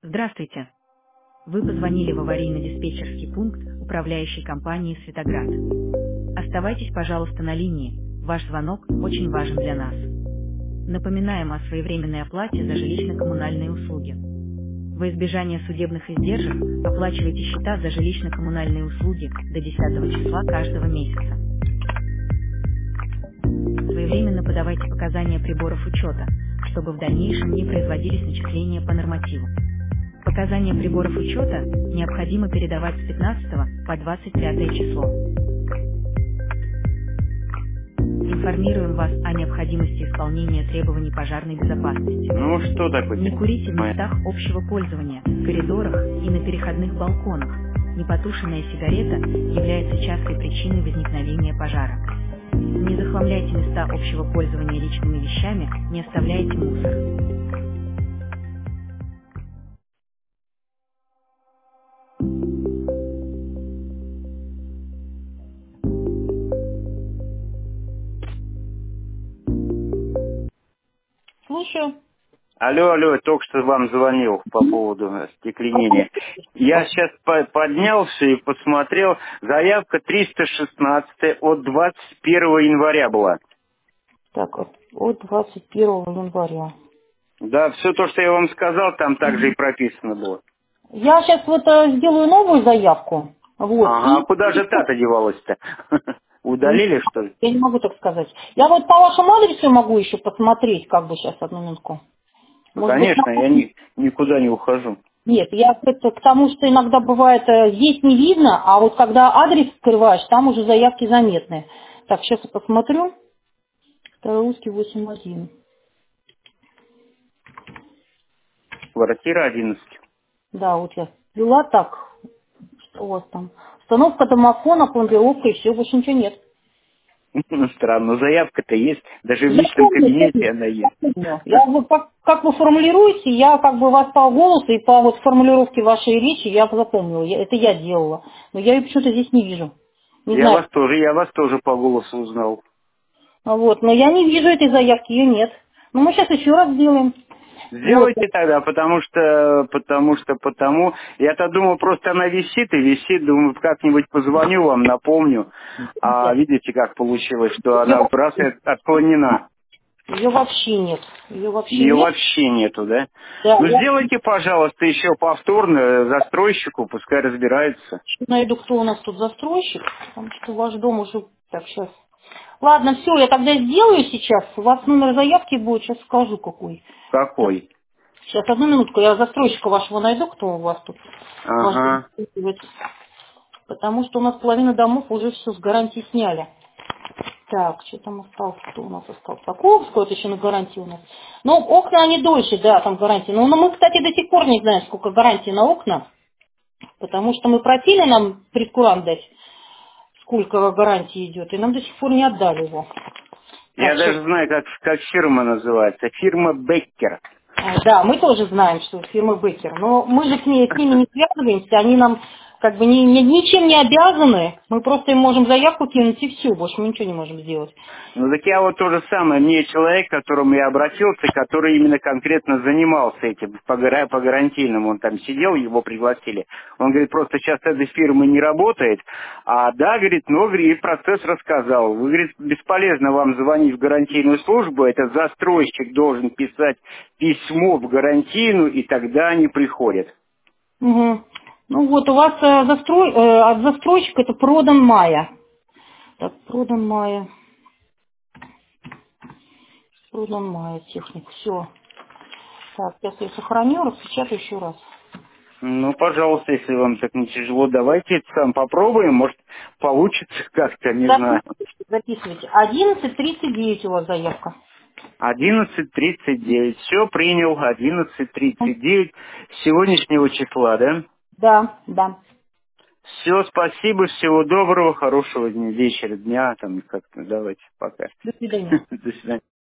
Здравствуйте. Вы позвонили в аварийно-диспетчерский пункт управляющей компании «Светоград». Оставайтесь, пожалуйста, на линии. Ваш звонок очень важен для нас. Напоминаем о своевременной оплате за жилищно-коммунальные услуги. Во избежание судебных издержек оплачивайте счета за жилищно-коммунальные услуги до 10 числа каждого месяца. Своевременно подавайте показания приборов учета, чтобы в дальнейшем не производились начисления по нормативу. Показания приборов учета необходимо передавать с 15 по 25 число. Информируем вас о необходимости исполнения требований пожарной безопасности. Ну что такое? Не курите в местах общего пользования, в коридорах и на переходных балконах. Непотушенная сигарета является частой причиной возникновения пожара. Не захламляйте места общего пользования личными вещами, не оставляйте мусор. Слушаю. Алло, только что вам звонил по поводу стекленения. Я сейчас поднялся и посмотрел, заявка 316 от 21 января была. Так, от 21 января. Да, все то, что я вам сказал, там также и прописано было. Я сейчас вот сделаю новую заявку. Вот. Ага, а куда же та-то девалась-то? Удалили, что ли? Я не могу так сказать. Я вот по вашему адресу могу еще посмотреть, как бы сейчас, одну минутку. Ну, Может быть, конечно, я никуда не ухожу. Нет, я к тому, что иногда бывает, здесь не видно, а вот когда адрес скрываешь, там уже заявки заметны. Так, сейчас я посмотрю. Русский 8.1. Квартира 11. Да, вот я ввела так. Что у вас там? Установка домофона, пломбировка и все, больше ничего нет. Ну, странно, заявка-то есть. Даже в Я личном помню, кабинете она есть. Я вот как вы формулируете, я как бы вас по голосу и по вот формулировке вашей речи я запомнила. Это я делала. Но я ее почему-то здесь не вижу. Не Я знаю. вас тоже по голосу узнал. Вот, но я не вижу этой заявки, ее нет. Но мы сейчас еще раз сделаем. Вот. Сделайте тогда, потому. Я-то думал, просто она висит и висит, думаю, как-нибудь позвоню вам, напомню. А видите, как получилось, что она раз и отклонена. Ее вообще нет. Ее вообще Ее нет. вообще нету, да? Да, Ну, я сделайте, пожалуйста, еще повторно застройщику, пускай разбирается. найду, кто у нас тут застройщик. Потому что ваш дом уже... Так, сейчас. Ладно, все, я тогда сделаю сейчас. У вас номер заявки будет, сейчас скажу какой. Так, Какой? сейчас, одну минутку, я застройщика вашего найду, кто у вас тут. Ваш дом Ага. застройщик. Потому что у нас половина домов уже все с гарантии сняли. Так, что там осталось? Кто у нас остался? Соколовская, это еще на гарантии у нас. Ну, окна они дольше, да, там гарантии. Но мы, кстати, до сих пор не знаем, сколько гарантии на окна. Потому что мы просили нам прескурант дать, сколько гарантии идет, и нам до сих пор не отдали его. Я Так, даже сейчас. знаю, как фирма называется. Фирма Беккер. Да, мы тоже знаем, что фирма Беккер, но мы же с ними не связываемся, они нам как бы ничем не обязаны, мы просто им можем заявку кинуть и все, больше мы ничего не можем сделать. Ну так я вот то же самое. Мне человек, к которому я обратился, который именно конкретно занимался этим по гарантийному, он там сидел, его пригласили. Он говорит, просто сейчас эта фирма не работает. А да, говорит, но говорит, процесс рассказал. Вы, говорит, бесполезно вам звонить в гарантийную службу, этот застройщик должен писать письмо в гарантийную, и тогда они приходят. Угу. Ну вот у вас от застройщика это продан Майя. Так, продан Майя техник, все. Так, сейчас я сохраню, распечатаю еще раз. Ну, пожалуйста, если вам так не тяжело, давайте это сам попробуем, может, получится как-то, не знаю. Записывайте. 11:39 у вас заявка. 11:39. Все, принял. 11:39 с сегодняшнего числа, да? Да, да. Все, спасибо, всего доброго, хорошего дня, вечера, дня, там как-то, давайте, пока. До свидания. До свидания.